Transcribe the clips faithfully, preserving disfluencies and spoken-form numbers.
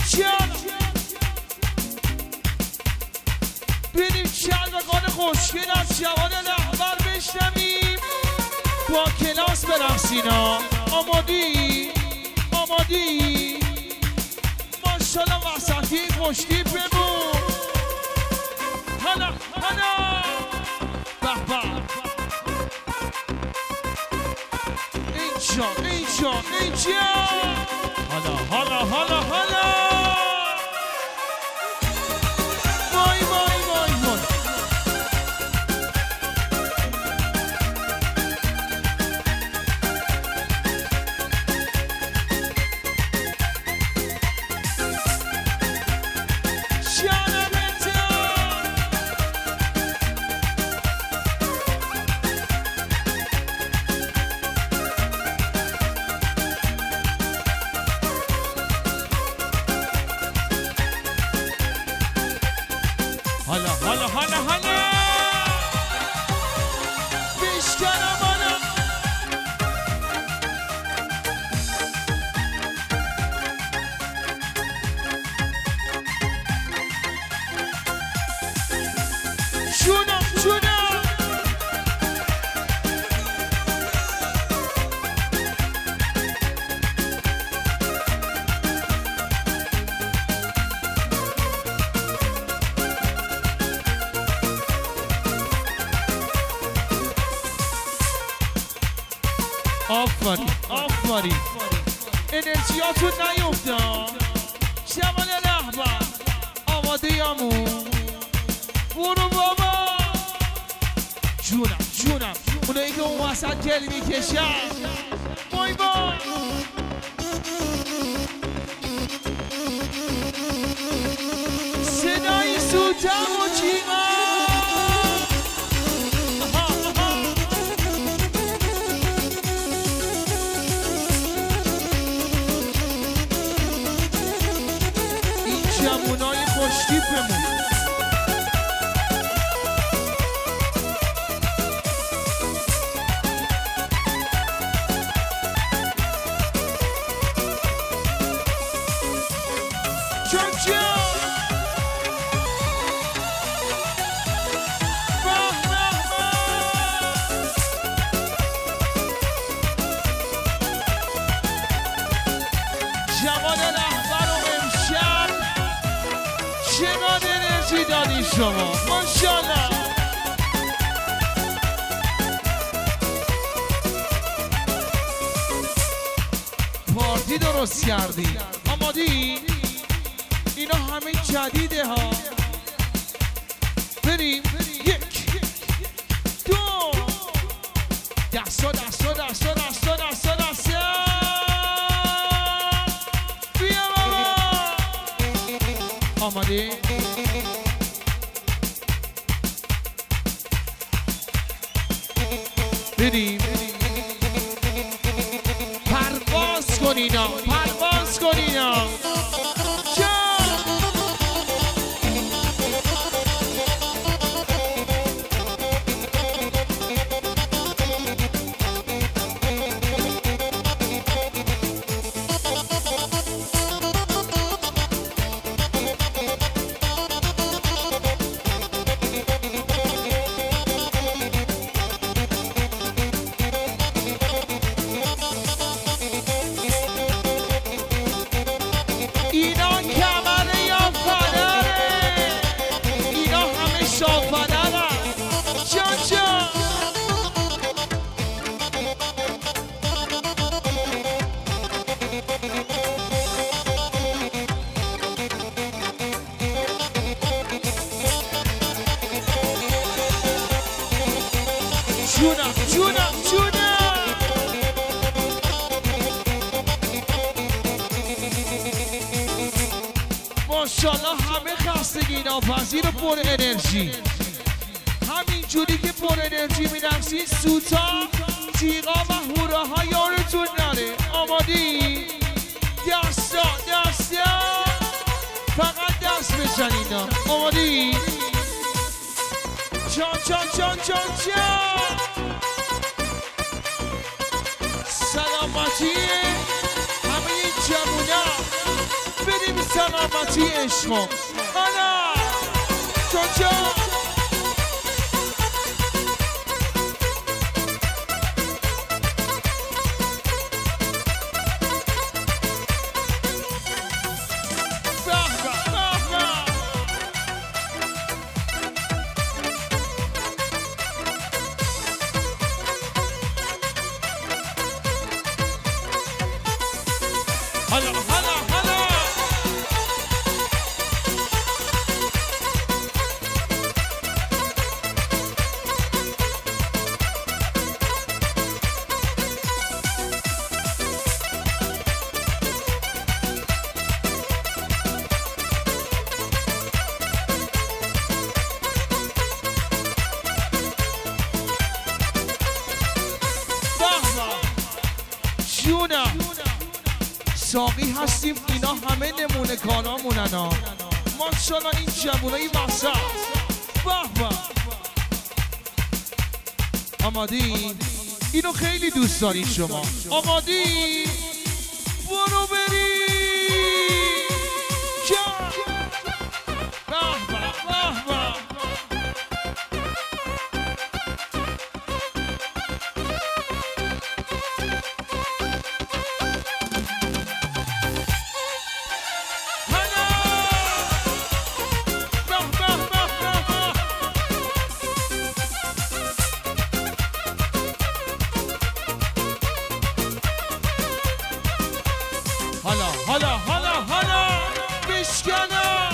چیان بریم شلوگان خوشگل از جوان رهبر بشنویم با کلاس برقصینا. آمادی؟ آمادی؟ ماشالله وسطی خوشتی بمون. هلا هلا به به اینجا اینجا اینجا هلا هلا هلا هلا وای وای وای وای هلا هلا هلا هلا بیشترم هلا جونم جونم آفرین آفرین انرژیاتون نیفته. جوان رهبر آماده یامون برو بابا. جونم جونم اونایی که اون وسط گل میکشن وای وای صدای سوتم و جیغم جمونای خوشتیپمون. چون چون جوان رهبر و امشب چقدر انرژی دادی شما ماشالله. پارتی درست کردی. آمادی؟ اینا همه جدیده ها. بریم یک دو دستا دستا دستا دستا دستا دستا بیا بابا. آمادی؟ بریم پرواز کنینا پرواز کنینا جونم جونم جونم ماشالله همه خستگی ناپذیر و پر انرژی. همین جوری که پر انرژی می‌رقصید سوتا تیغا و هوراها یارتون نره. آمادی؟ دستا دستا فقط دست بزنینا. آمادی؟ چان چان چان چان چان سلامتی همه این جمونا بریم سلام پارتی عشقم حالا جان جان هلا هلا هلا جونا ساقی هستیم اینا همه نمونه کانامونن ها ماشالله این جوونای وسط به به آمادی؟ اینو خیلی دوست داری شما آمادی؟ برو بری جان به به به به حالا حالا حالا حالا بشکنم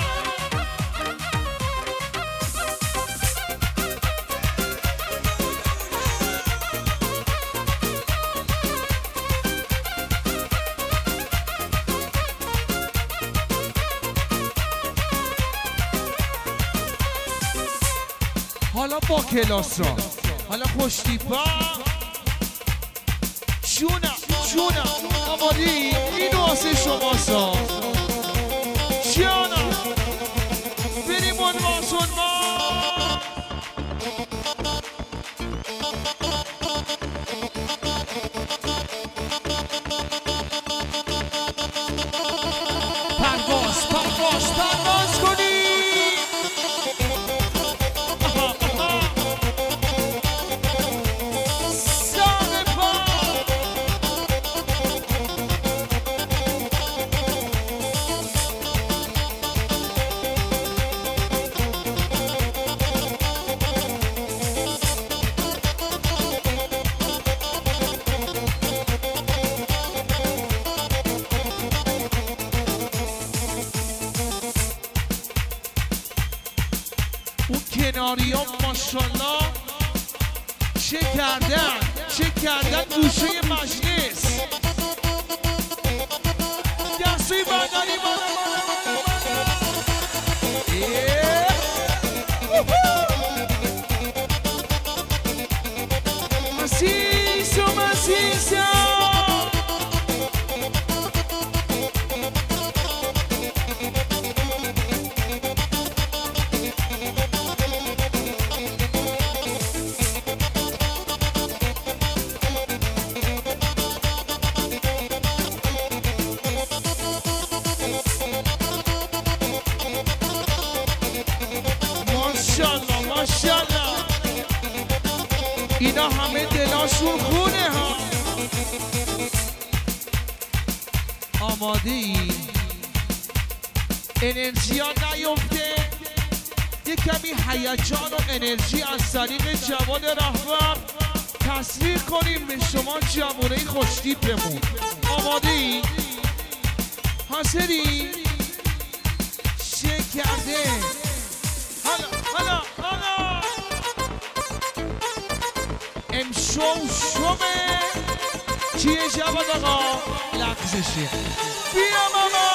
حالا با کلاسا حالا خوشتیپا جونم جونم آمادی اینو واسه شما سا جانم بریم اون واسون ما پرواز پرواز پرواز کنی اون کناری ها ماشالله چه کردن چه کردن گوشه مجلس دستی برداری بالا مسیسو مسیسو ماشالله ماشالله اینا همه دلاشون خونه ها آماده ای انرژی ها نیفته یه کمی هیجان و انرژی از طریق جواد رهبر تصویر کنیم به شما جوانه خوشتیپمون آماده ای حاضری چه کرده حالا حالا حالا امشو شومه چیه جواد آقا لغزشه بیا ماما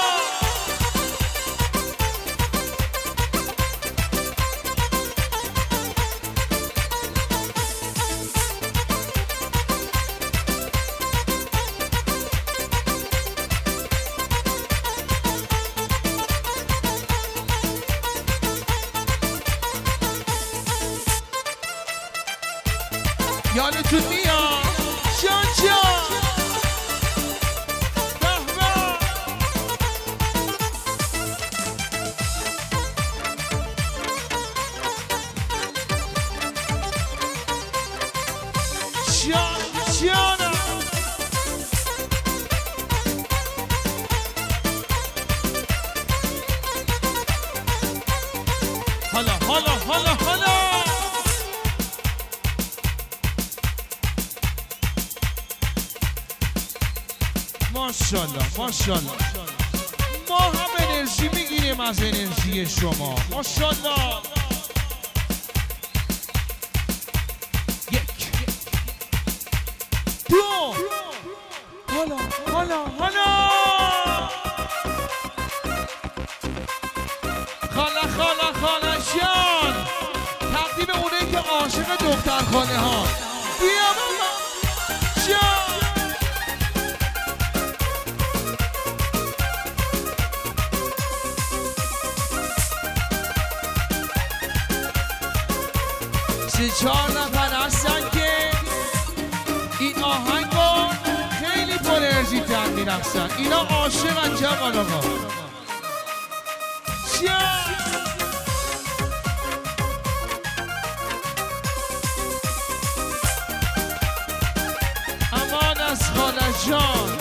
یادتون میاد جان جان حالا حالا حالا حالا ماشاءالله ماشاءالله ما هم انرژی میگیریم از انرژی شما ماشاءالله. یک دو حالا حالا حالا خاله خاله خاله جان تقدیم اونه که عاشق دختر خاله ها بیا بابا جان سه چهار نفر هستن که این آهنگو خیلی پر انرژی تر میرقصن. اینا عاشقن جوان آقا امان از خاله جان.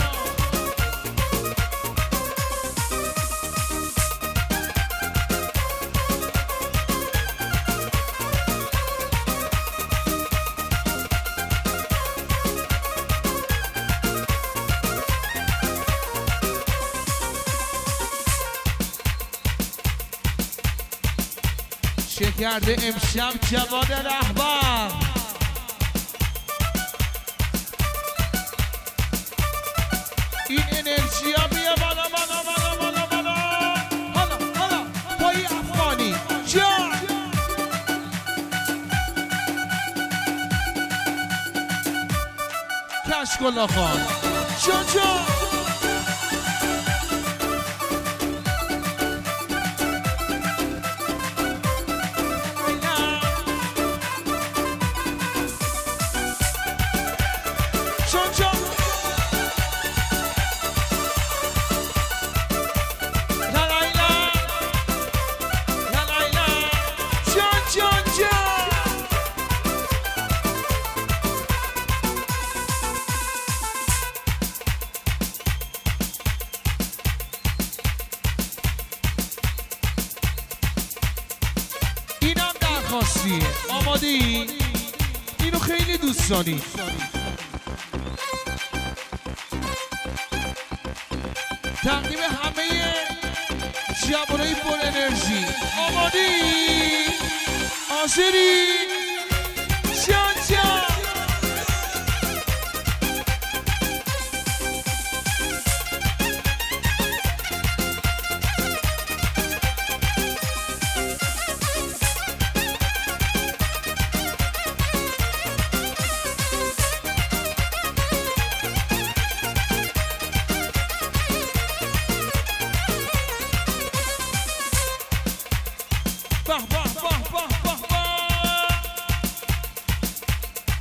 چه کرده امشب جواد رهبر این انرژی ها بیا بالا بالا بالا بالا بالا حالا حالا پای افغانی جان کشکلا خان جان جان آماده ای؟ اینو خیلی دوست داری تقدیم همه جوانای پر انرژی. آماده ای؟ حاضری؟